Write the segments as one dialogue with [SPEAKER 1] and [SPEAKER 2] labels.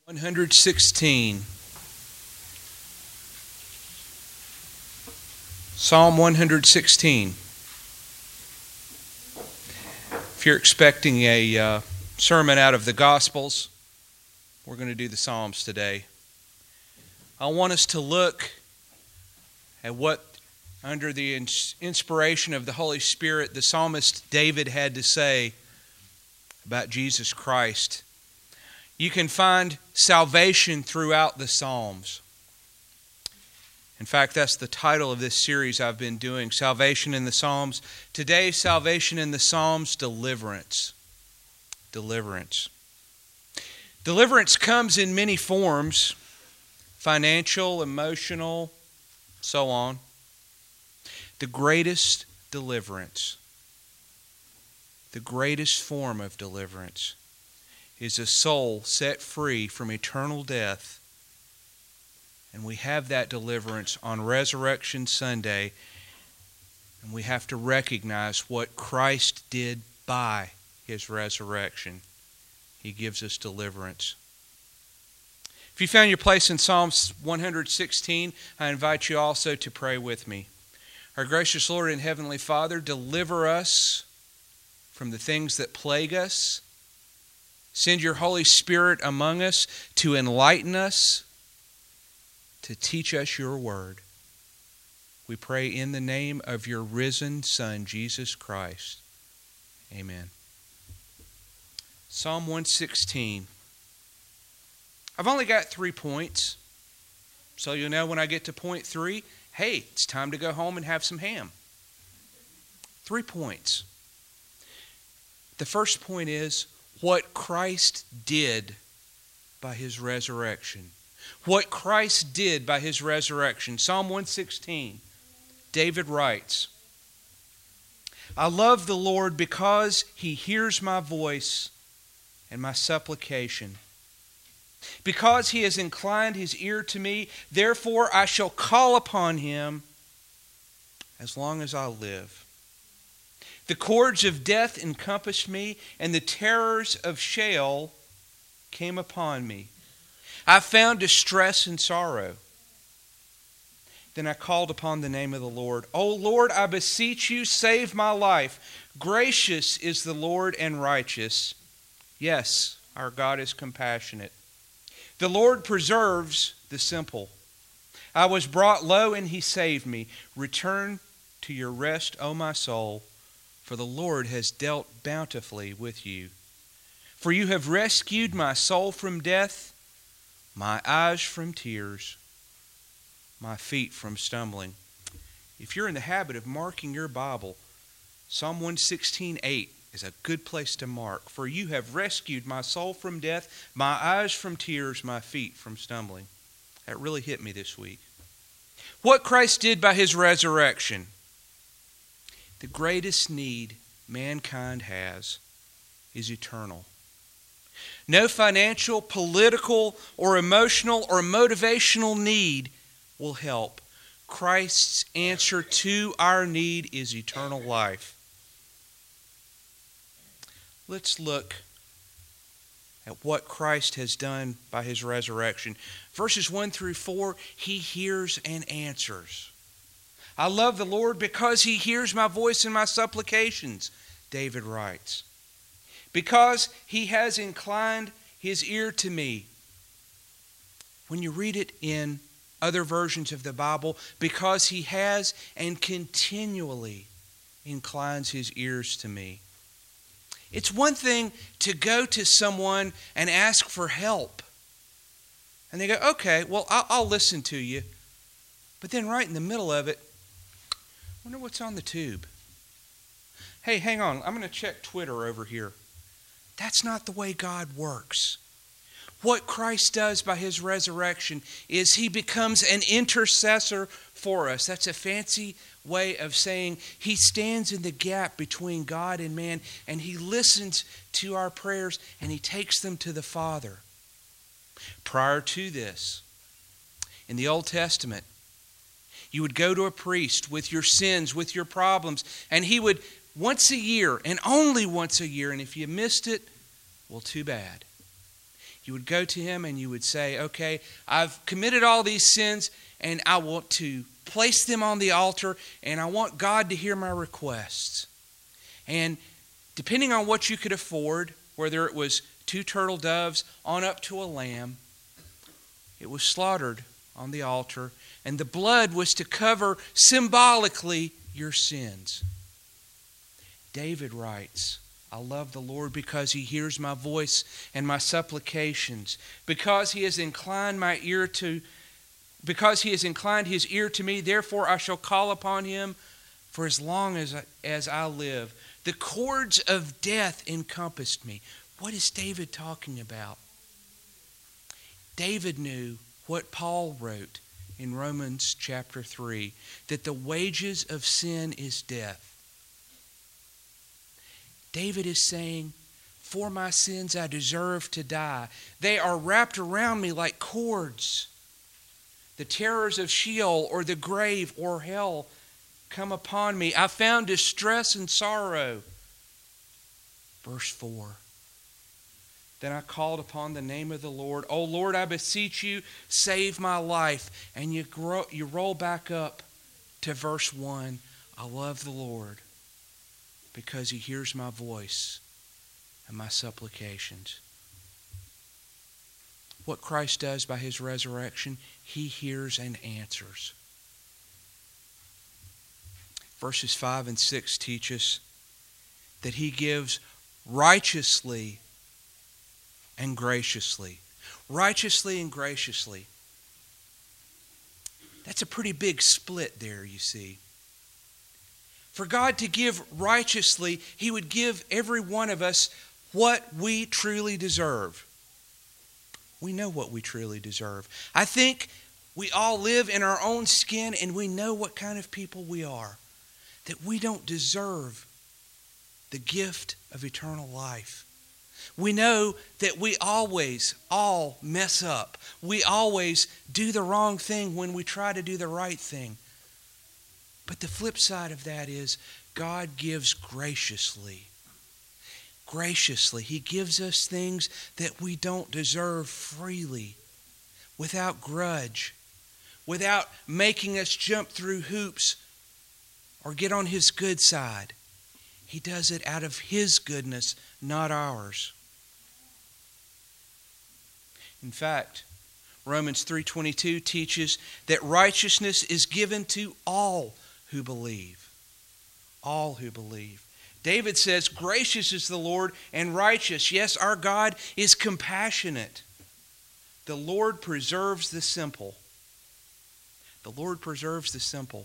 [SPEAKER 1] 116. Psalm 116. If you're expecting a sermon out of the Gospels, we're going to do the Psalms today. I want us to look at what, under the inspiration of the Holy Spirit, the psalmist David had to say about Jesus Christ. You can find salvation throughout the Psalms. In fact, that's the title of this series I've been doing, Salvation in the Psalms. Today, Salvation in the Psalms, Deliverance. Deliverance. Deliverance comes in many forms, financial, emotional, so on. The greatest deliverance, the greatest form of deliverance, is a soul set free from eternal death. And we have that deliverance on Resurrection Sunday. And we have to recognize what Christ did by His resurrection. He gives us deliverance. If you found your place in Psalms 116, I invite you also to pray with me. Our gracious Lord and Heavenly Father, deliver us from the things that plague us. Send your Holy Spirit among us to enlighten us, to teach us your word. We pray in the name of your risen Son, Jesus Christ. Amen. Psalm 116. I've only got 3 points. So you'll know when I get to point 3, hey, it's time to go home and have some ham. 3 points. The first point is what Christ did by His resurrection. What Christ did by His resurrection. Psalm 116, David writes, I love the Lord because He hears my voice and my supplication. Because He has inclined His ear to me, therefore I shall call upon Him as long as I live. The cords of death encompassed me, and the terrors of Sheol came upon me. I found distress and sorrow. Then I called upon the name of the Lord. O Lord, I beseech you, save my life. Gracious is the Lord and righteous. Yes, our God is compassionate. The Lord preserves the simple. I was brought low, and He saved me. Return to your rest, O my soul, for the Lord has dealt bountifully with you. For you have rescued my soul from death, my eyes from tears, my feet from stumbling. If you're in the habit of marking your Bible, Psalm 116:8 is a good place to mark. For you have rescued my soul from death, my eyes from tears, my feet from stumbling. That really hit me this week. What Christ did by His resurrection. The greatest need mankind has is eternal. No financial, political, or emotional, or motivational need will help. Christ's answer to our need is eternal life. Let's look at what Christ has done by His resurrection. Verses 1 through 4, He hears and answers. I love the Lord because He hears my voice and my supplications, David writes. Because He has inclined His ear to me. When you read it in other versions of the Bible, because He has and continually inclines His ears to me. It's one thing to go to someone and ask for help. And they go, okay, well, I'll listen to you. But then right in the middle of it, I wonder what's on the tube. Hey, hang on, I'm going to check Twitter over here. That's not the way God works. What Christ does by His resurrection is He becomes an intercessor for us. That's a fancy way of saying He stands in the gap between God and man, and He listens to our prayers and He takes them to the Father. Prior to this, in the Old Testament, you would go to a priest with your sins, with your problems, and he would once a year, and only once a year, and if you missed it, well, too bad. You would go to him and you would say, okay, I've committed all these sins and I want to place them on the altar and I want God to hear my requests. And depending on what you could afford, whether it was 2 turtle doves on up to a lamb, it was slaughtered on the altar, and the blood was to cover symbolically your sins. David writes, I love the Lord because he hears my voice and my supplications, because he has inclined his ear to me, therefore I shall call upon him for as long as I live. The cords of death encompassed me. What is David talking about? David knew what Paul wrote in Romans chapter 3, that the wages of sin is death. David is saying, for my sins I deserve to die. They are wrapped around me like cords. The terrors of Sheol or the grave or hell come upon me. I found distress and sorrow. Verse 4. Then I called upon the name of the Lord. O Lord, I beseech you, save my life. And you roll back up to verse 1. I love the Lord because he hears my voice and my supplications. What Christ does by his resurrection, he hears and answers. Verses 5 and 6 teach us that he gives righteously and graciously. Righteously and graciously. That's a pretty big split there, you see. For God to give righteously, he would give every one of us what we truly deserve. We know what we truly deserve. I think we all live in our own skin and we know what kind of people we are. That we don't deserve the gift of eternal life. We know that we always all mess up. We always do the wrong thing when we try to do the right thing. But the flip side of that is God gives graciously. Graciously. He gives us things that we don't deserve freely, without grudge, without making us jump through hoops or get on his good side. He does it out of his goodness, not ours. In fact, Romans 3:22 teaches that righteousness is given to all who believe. All who believe. David says, gracious is the Lord and righteous. Yes, our God is compassionate. The Lord preserves the simple. The Lord preserves the simple.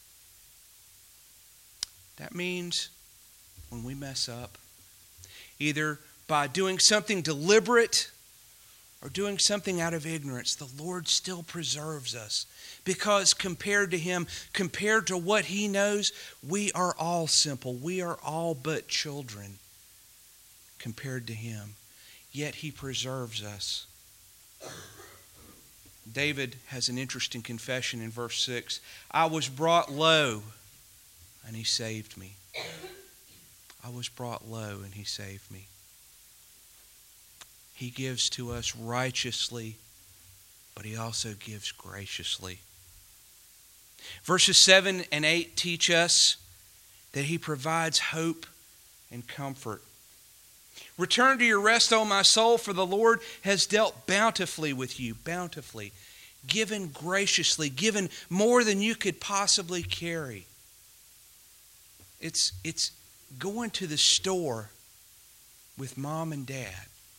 [SPEAKER 1] That means when we mess up, either by doing something deliberate or doing something out of ignorance, the Lord still preserves us. Because compared to him, compared to what he knows, we are all simple. We are all but children compared to him. Yet he preserves us. David has an interesting confession in verse 6. I was brought low, and he saved me. I was brought low, and he saved me. He gives to us righteously, but he also gives graciously. Verses 7 and 8 teach us that he provides hope and comfort. Return to your rest, O my soul, for the Lord has dealt bountifully with you. Bountifully. Given graciously. Given more than you could possibly carry. It's going to the store with mom and dad.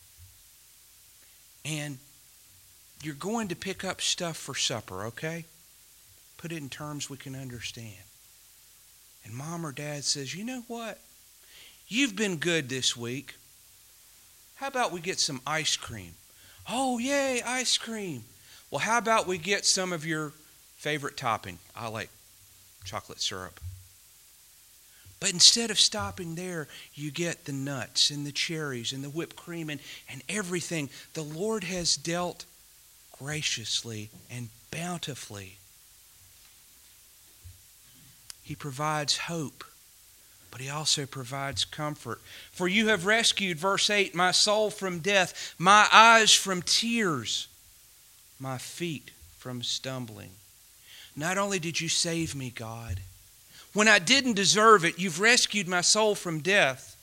[SPEAKER 1] And you're going to pick up stuff for supper, okay? Put it in terms we can understand. And mom or dad says, you know what? You've been good this week. How about we get some ice cream? Oh, yay, ice cream. Well, how about we get some of your favorite topping? I like chocolate syrup. But instead of stopping there, you get the nuts and the cherries and the whipped cream and everything. The Lord has dealt graciously and bountifully. He provides hope but He also provides comfort. For you have rescued, verse 8, my soul from death, my eyes from tears, my feet from stumbling. Not only did you save me, God, when I didn't deserve it, you've rescued my soul from death,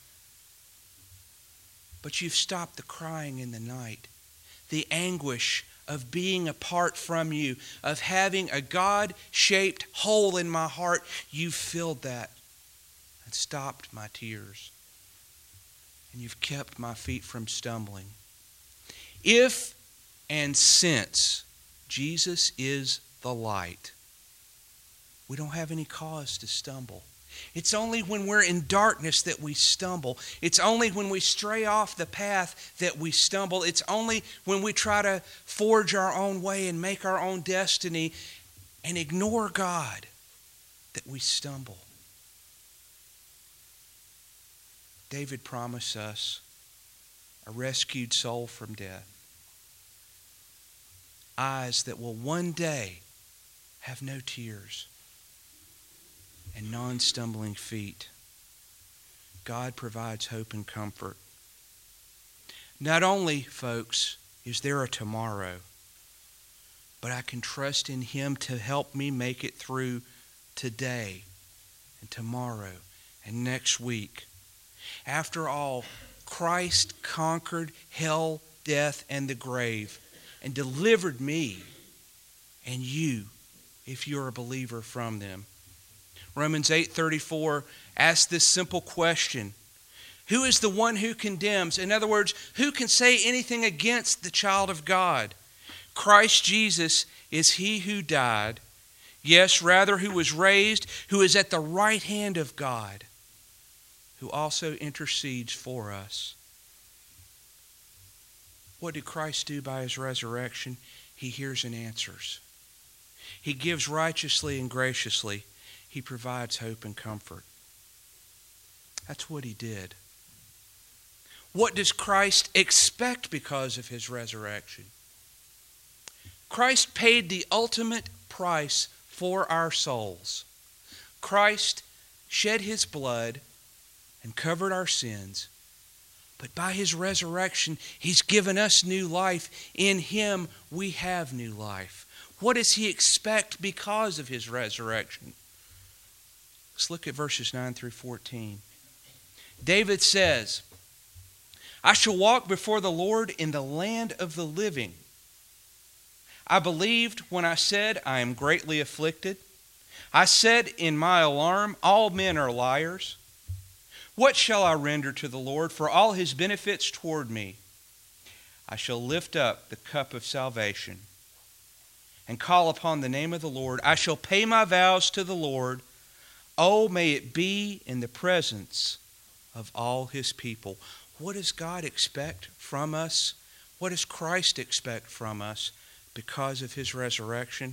[SPEAKER 1] but you've stopped the crying in the night, the anguish of being apart from you, of having a God-shaped hole in my heart. You've filled that and stopped my tears. And you've kept my feet from stumbling. If and since Jesus is the light, we don't have any cause to stumble. It's only when we're in darkness that we stumble. It's only when we stray off the path that we stumble. It's only when we try to forge our own way and make our own destiny and ignore God that we stumble. David promised us a rescued soul from death. Eyes that will one day have no tears. And non-stumbling feet. God provides hope and comfort. Not only, folks, is there a tomorrow, but I can trust in Him to help me make it through today and tomorrow and next week. After all, Christ conquered hell, death, and the grave and delivered me and you, if you're a believer, from them. Romans 8:34 asks this simple question: who is the one who condemns? In other words, who can say anything against the child of God? Christ Jesus is He who died, yes, rather who was raised, who is at the right hand of God, who also intercedes for us. What did Christ do by His resurrection? He hears and answers. He gives righteously and graciously. He provides hope and comfort. That's what He did. What does Christ expect because of His resurrection? Christ paid the ultimate price for our souls. Christ shed His blood and covered our sins. But by His resurrection, He's given us new life. In Him, we have new life. What does He expect because of His resurrection? Let's look at verses 9 through 14. David says, I shall walk before the Lord in the land of the living. I believed when I said, I am greatly afflicted. I said in my alarm, all men are liars. What shall I render to the Lord for all His benefits toward me? I shall lift up the cup of salvation and call upon the name of the Lord. I shall pay my vows to the Lord. Oh, may it be in the presence of all His people. What does God expect from us? What does Christ expect from us because of His resurrection?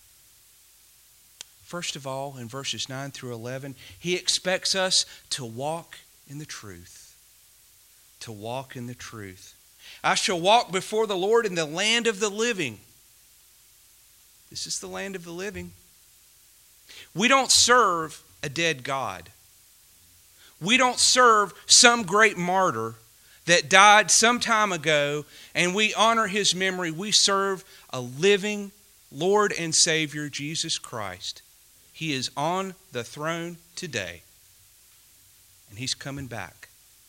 [SPEAKER 1] First of all, in verses 9 through 11, He expects us to walk in the truth. To walk in the truth. I shall walk before the Lord in the land of the living. This is the land of the living. We don't serve a dead God. We don't serve some great martyr that died some time ago and we honor his memory. We serve a living Lord and Savior, Jesus Christ. He is on the throne today and He's coming back.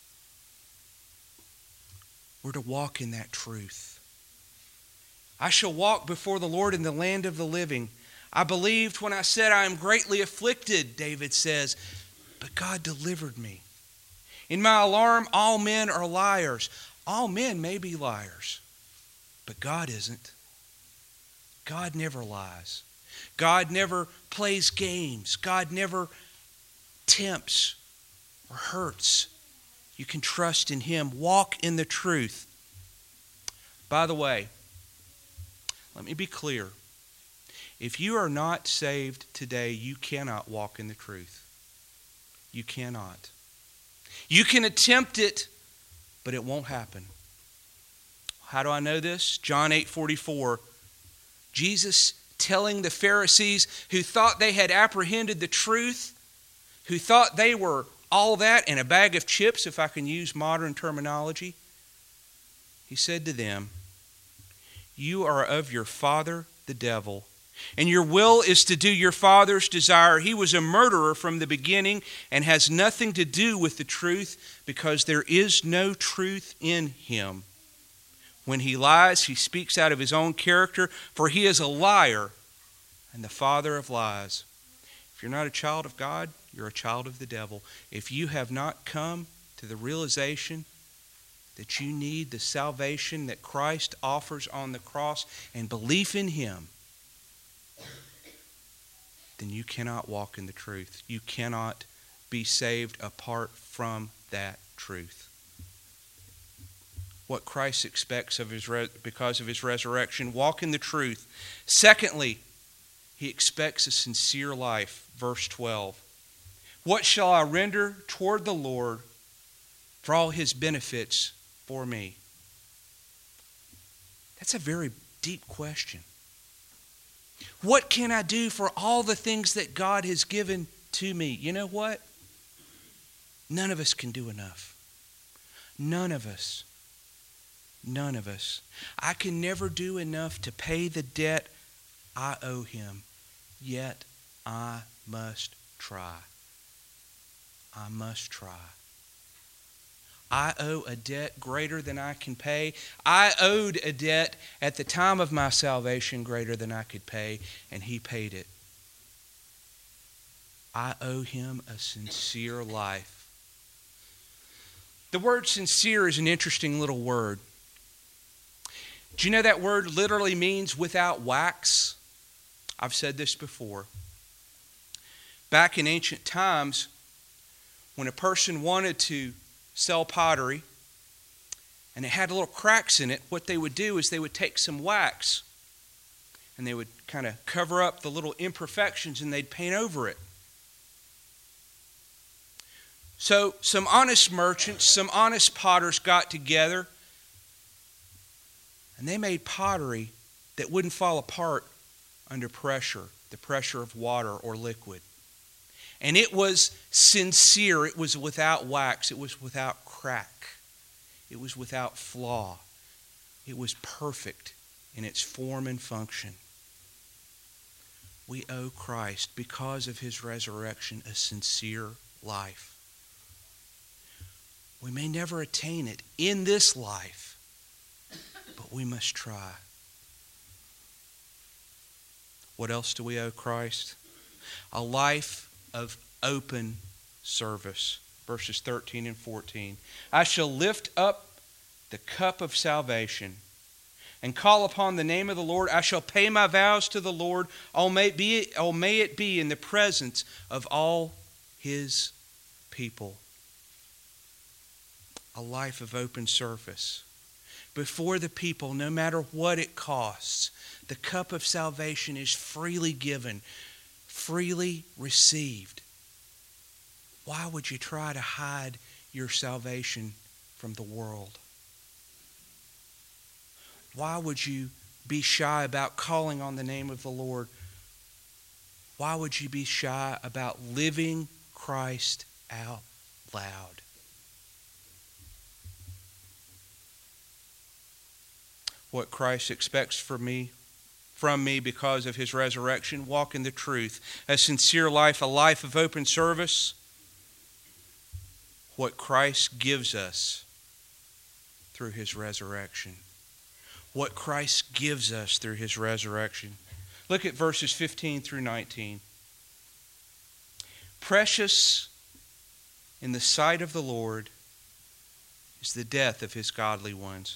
[SPEAKER 1] We're to walk in that truth. I shall walk before the Lord in the land of the living. I believed when I said I am greatly afflicted, David says, but God delivered me. In my alarm, all men are liars. All men may be liars, but God isn't. God never lies. God never plays games. God never tempts or hurts. You can trust in Him. Walk in the truth. By the way, let me be clear. If you are not saved today, you cannot walk in the truth. You cannot. You can attempt it, but it won't happen. How do I know this? John 8:44. Jesus telling the Pharisees who thought they had apprehended the truth, who thought they were all that and a bag of chips, if I can use modern terminology, he said to them, "You are of your father, the devil, and your will is to do your father's desire. He was a murderer from the beginning and has nothing to do with the truth, because there is no truth in him. When he lies, he speaks out of his own character, for he is a liar and the father of lies." If you're not a child of God, you're a child of the devil. If you have not come to the realization that you need the salvation that Christ offers on the cross and belief in him, then you cannot walk in the truth. You cannot be saved apart from that truth. What Christ expects of because of his resurrection, walk in the truth. Secondly, he expects a sincere life. Verse 12. What shall I render toward the Lord for all his benefits for me? That's a very deep question. What can I do for all the things that God has given to me? You know what? None of us can do enough. None of us. None of us. I can never do enough to pay the debt I owe him. Yet I must try. I must try. I owe a debt greater than I can pay. I owed a debt at the time of my salvation greater than I could pay, and he paid it. I owe him a sincere life. The word sincere is an interesting little word. Do you know that word literally means without wax? I've said this before. Back in ancient times, when a person wanted to sell pottery and it had little cracks in it, what they would do is they would take some wax and they would kind of cover up the little imperfections and they'd paint over it. So some honest merchants, some honest potters got together and they made pottery that wouldn't fall apart under pressure, the pressure of water or liquid. And it was sincere. It was without wax. It was without crack. It was without flaw. It was perfect in its form and function. We owe Christ, because of his resurrection, a sincere life. We may never attain it in this life, but we must try. What else do we owe Christ? A life of open service. Verses 13 and 14. I shall lift up the cup of salvation and call upon the name of the Lord. I shall pay my vows to the Lord. Oh, may it be in the presence of all his people. A life of open service. Before the people, no matter what it costs, the cup of salvation is freely given, freely received. Why would you try to hide your salvation from the world? Why would you be shy about calling on the name of the Lord? Why would you be shy about living Christ out loud? What Christ expects from me because of his resurrection: walk in the truth, a sincere life, a life of open service. What Christ gives us through his resurrection. What Christ gives us through his resurrection. Look at verses 15 through 19. Precious in the sight of the Lord is the death of his godly ones.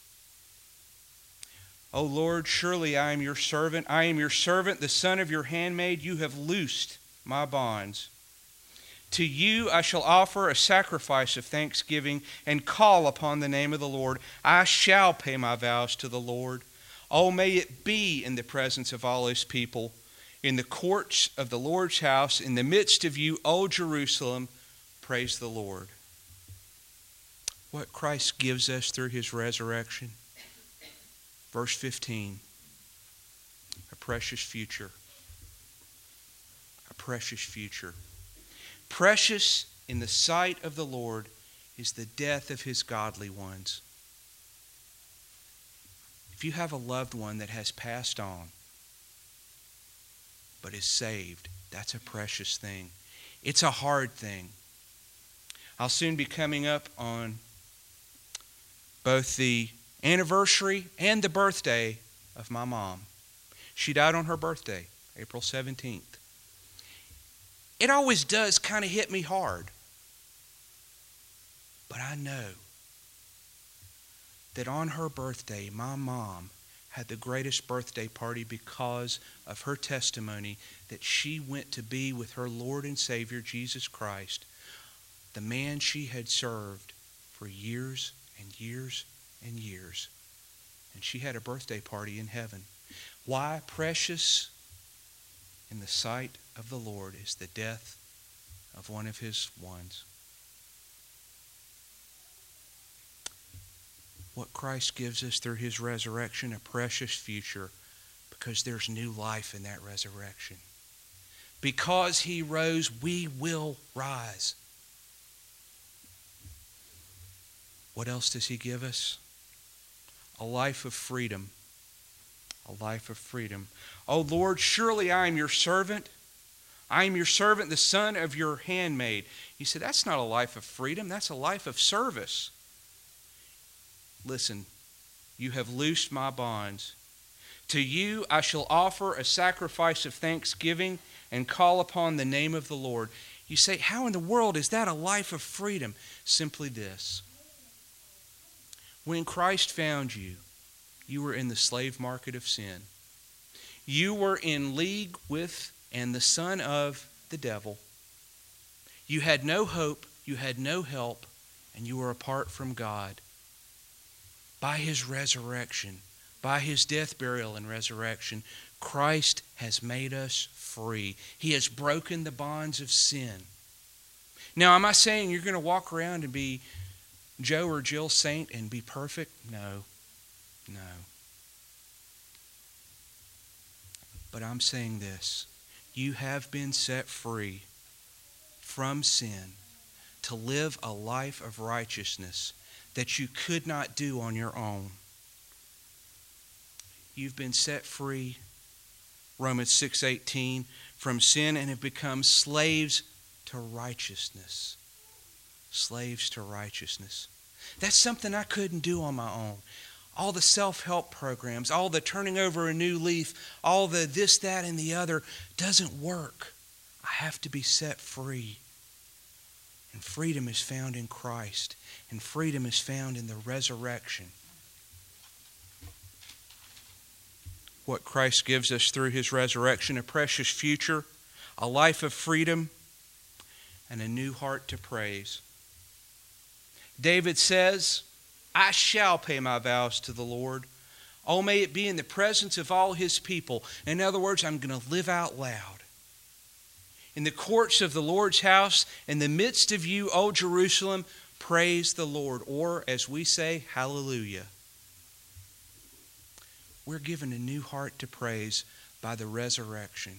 [SPEAKER 1] O Lord, surely I am your servant. I am your servant, the son of your handmaid. You have loosed my bonds. To you I shall offer a sacrifice of thanksgiving and call upon the name of the Lord. I shall pay my vows to the Lord. Oh, may it be in the presence of all his people, in the courts of the Lord's house, in the midst of you, O Jerusalem. Praise the Lord. What Christ gives us through his resurrection. Verse 15, a precious future. A precious future. Precious in the sight of the Lord is the death of his godly ones. If you have a loved one that has passed on but is saved, that's a precious thing. It's a hard thing. I'll soon be coming up on both the anniversary and the birthday of my mom. She died on her birthday, April 17th. It always does kind of hit me hard. But I know that on her birthday, my mom had the greatest birthday party because of her testimony that she went to be with her Lord and Savior, Jesus Christ, the man she had served for years and years and years. And she had a birthday party in heaven. Why? Precious in the sight of the Lord is the death of one of his ones. What Christ gives us through his resurrection, a precious future, because there's new life in that resurrection. Because he rose, we will rise. What else does he give us? A life of freedom. A life of freedom. O Lord, surely I am your servant. I am your servant, the son of your handmaid. You say, that's not a life of freedom. That's a life of service. Listen, you have loosed my bonds. To you I shall offer a sacrifice of thanksgiving and call upon the name of the Lord. You say, how in the world is that a life of freedom? Simply this. When Christ found you, you were in the slave market of sin. You were in league with and the son of the devil. You had no hope, you had no help, and you were apart from God. By his resurrection, by his death, burial, and resurrection, Christ has made us free. He has broken the bonds of sin. Now, am I saying you're going to walk around and be Joe or Jill Saint and be perfect? No. But I'm saying this. You have been set free from sin to live a life of righteousness that you could not do on your own. You've been set free, Romans 6:18, from sin and have become slaves to righteousness. Slaves to righteousness. That's something I couldn't do on my own. All the self-help programs, all the turning over a new leaf, all the this, that, and the other doesn't work. I have to be set free. And freedom is found in Christ. And freedom is found in the resurrection. What Christ gives us through his resurrection, a precious future, a life of freedom, and a new heart to praise. David says, I shall pay my vows to the Lord. Oh, may it be in the presence of all his people. In other words, I'm going to live out loud. In the courts of the Lord's house, in the midst of you, O Jerusalem, praise the Lord. Or, as we say, hallelujah. We're given a new heart to praise by the resurrection.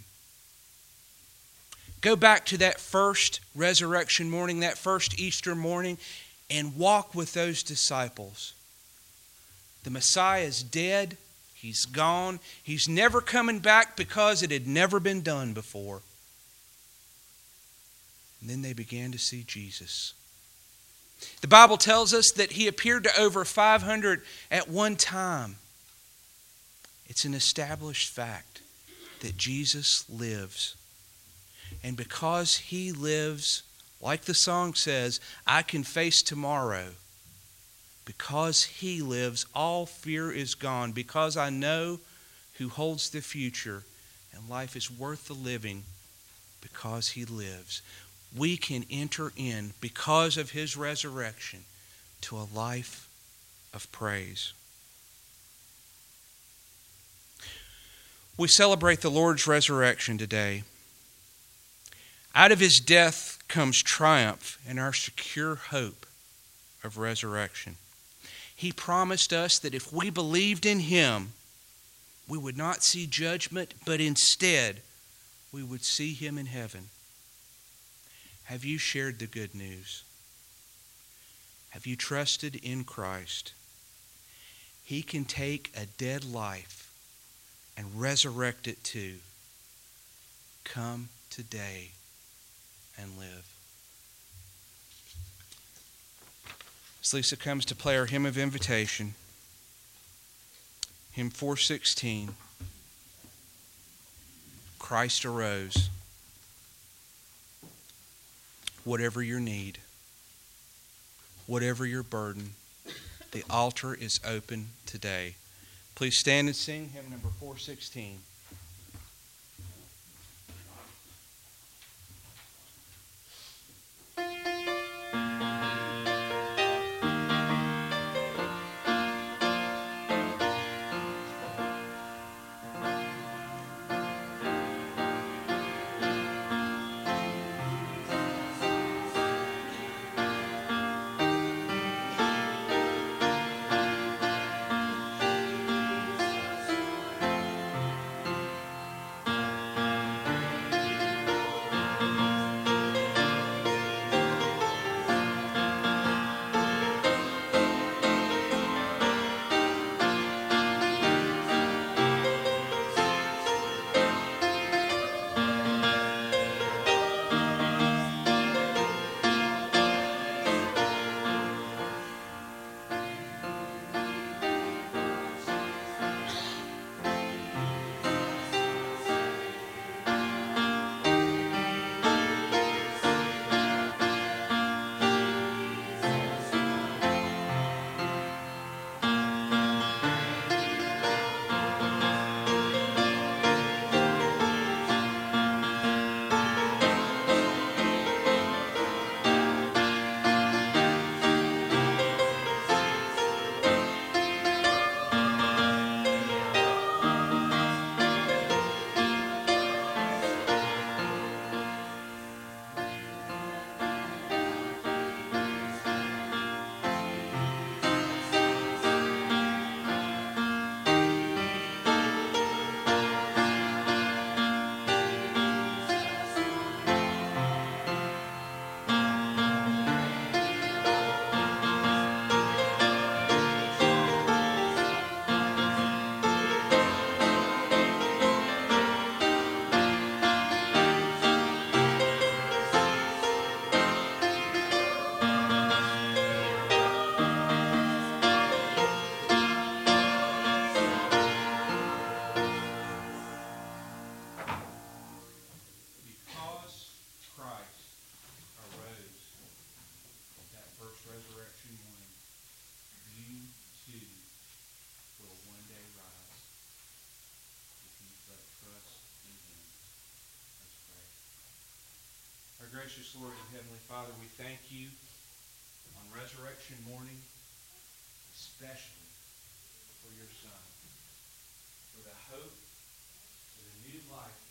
[SPEAKER 1] Go back to that first resurrection morning, that first Easter morning, and walk with those disciples. The Messiah is dead. He's gone. He's never coming back because it had never been done before. And then they began to see Jesus. The Bible tells us that he appeared to over 500 at one time. It's an established fact that Jesus lives. And because he lives, like the song says, I can face tomorrow. Because he lives, all fear is gone. Because I know who holds the future, and life is worth the living because he lives. We can enter in, because of his resurrection, to a life of praise. We celebrate the Lord's resurrection today. Out of his death comes triumph and our secure hope of resurrection. He promised us that if we believed in him, we would not see judgment, but instead we would see him in heaven. Have you shared the good news? Have you trusted in Christ? He can take a dead life and resurrect it too. Come today and live. As Lisa comes to play our hymn of invitation, hymn 416, Christ arose. Whatever your need, whatever your burden, the altar is open today. Please stand and sing hymn number 416. Gracious Lord and Heavenly Father, we thank you on resurrection morning, especially for your Son, for the hope, for the new life